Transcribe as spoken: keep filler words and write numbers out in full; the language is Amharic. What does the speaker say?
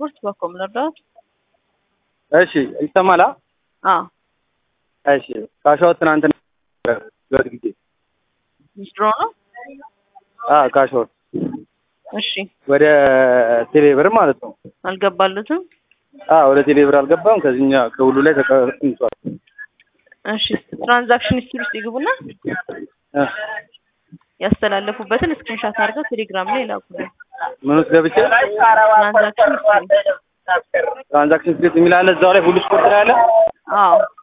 ስፖርት በኮም ለርዳት እሺ ይሰማላ? አዎ እሺ ካሻው ትናንት ወርግዴ ሚስትሮ ነው። አዎ ካሻው እሺ ወደ ቴሌብር ማለት ነው። አልገባሉትም? አዎ ወደ ቴሌብር አልገባም። ከዚህኛ ከሁሉ ላይ ተቀምጧል። እሺ ትራንዛክሽን ሂስትሪ ውስጥ ይገቡና ያስተላለፉበትን ስክሪንሾት አድርገው ቴሌግራም ላይ ላኩልኝ። ምን ውስጥ ገብቼ ትራንዛክሽን ሂስትሪ ትራንዛክሽን ሂስትሪ የሚል አለ እዛው ላይ ሁሉ ስፖርት ላይ አለ። አዎ